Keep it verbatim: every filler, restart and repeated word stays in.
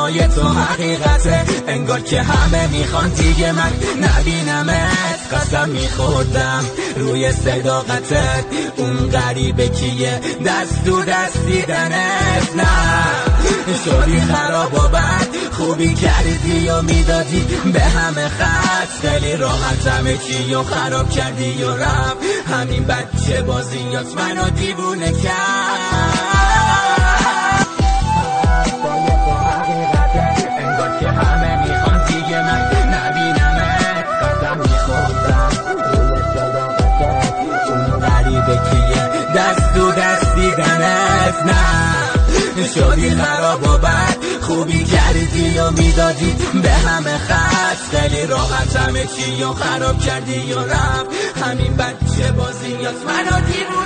حرفای تو حقیقته، انگار که همه میخوان دیگه من نبینمت. قسم میخوردم روی صداقتت، اون غریبه کیه دست تو دست دیدنت. نه شدی خراب و بد، خوبی کردی و میدادی به همه خط، خیلی راحت همه چی و خراب کردی و رفت. همین بچه بازیات منو دیوونه کرد. انگار که همه میخوان دیگه من نبینمت. قسم میخوردم روی صداقتت، اون غریبه کیه دست تو دست دیدنت. نه شدی خراب و بد، خوبی کردی و میدادی به همه خط، خیلی راحت همه چی و خراب کردی و رفت. همین بچه بازیات منو دیوونه